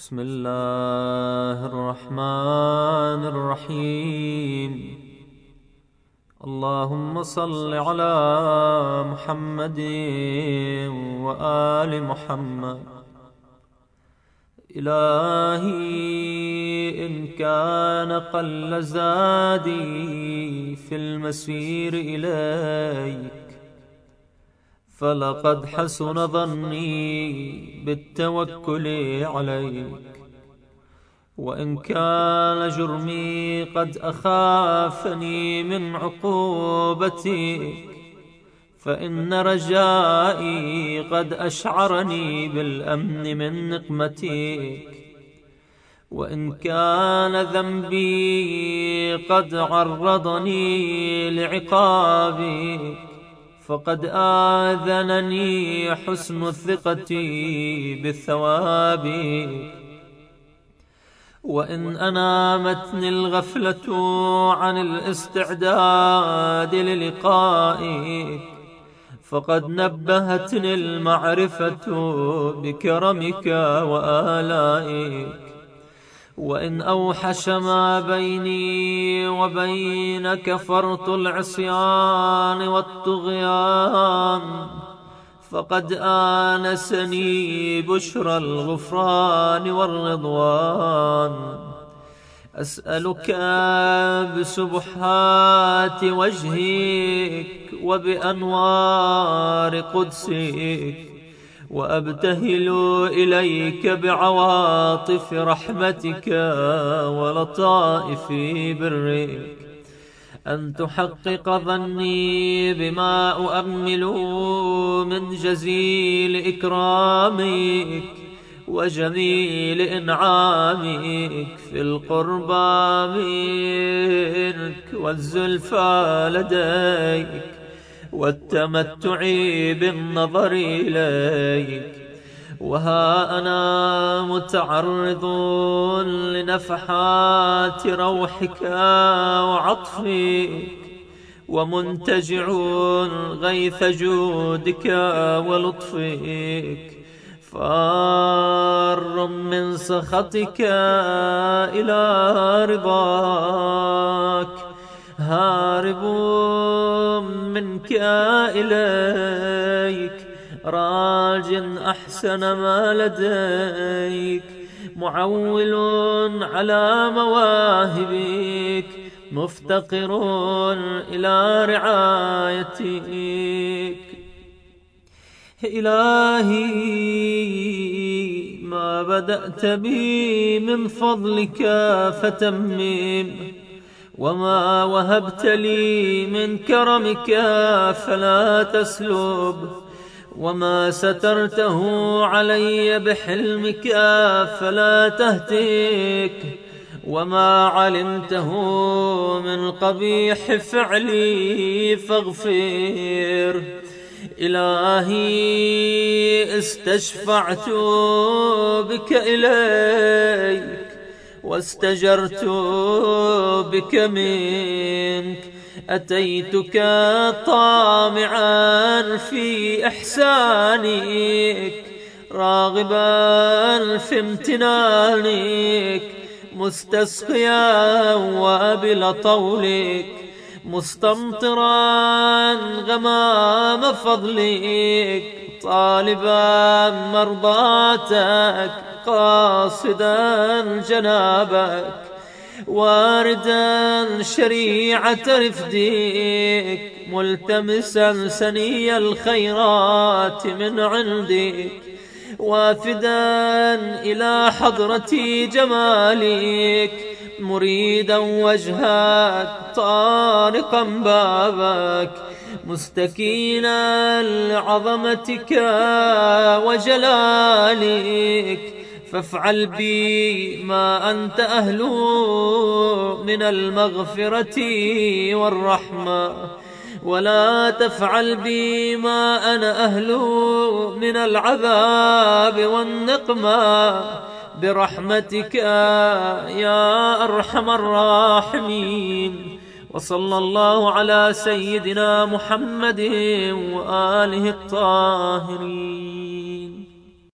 بسم الله الرحمن الرحيم. اللهم صل على محمد وآل محمد. إلهي إن كان قل زادي في المسير إليك فلقد حسن ظني بالتوكل عليك، وإن كان جرمي قد أخافني من عقوبتك فإن رجائي قد أشعرني بالأمن من نقمتك، وإن كان ذنبي قد عرضني لعقابك فقد آذنني حسن الثقة بثوابك، وإن أنامتني الغفلة عن الاستعداد للقائك فقد نبهتني المعرفة بكرمك وآلائك، وإن أوحش ما بيني وبينك فرط العصيان والطغيان فقد آنسني بشرى الغفران والرضوان. أسألك بسبحات وجهك وبأنوار قدسك، وأبتهل إليك بعواطف رحمتك ولطائف برك أن تحقق ظني بما أؤمل من جزيل إكرامك وجميل إنعامك في القربى منك والزلفى لديك والتمتع بالنظر إليك. وها أنا متعرض لنفحات روحك وعطفك ومنتجع غيث جودك ولطفك، فار من سخطك إلى رضاك، هارب منك إليك، راج أحسن ما لديك، معول على مواهبك، مفتقر إلى رعايتك. إلهي ما بدأت بي من فضلك فتمم، وما وهبت لي من كرمك فلا تسلب، وما سترته علي بحلمك فلا تهتك، وما علمته من قبيح فعلي فاغفر. إلهي استشفعت بك إليك واستجرت بك منك، أتيتك طامعا في إحسانك راغبا في امتنانك، مستسقيا وابل طولك، مستمطرا غمام فضلك، طالبا مرضاتك، قاصدا جنابك، واردا شريعة رفدك، ملتمسا سني الخيرات من عندك، وافدا إلى حضرة جمالك، مريدا وجهك، طارقا بابك، مستكينا لعظمتك وجلالك، فافعل بي ما أنت أهل من المغفرة والرحمة، ولا تفعل بي ما أنا أهل من العذاب والنقمة برحمتك يا أرحم الراحمين. وصلى الله على سيدنا محمد وآله الطاهرين.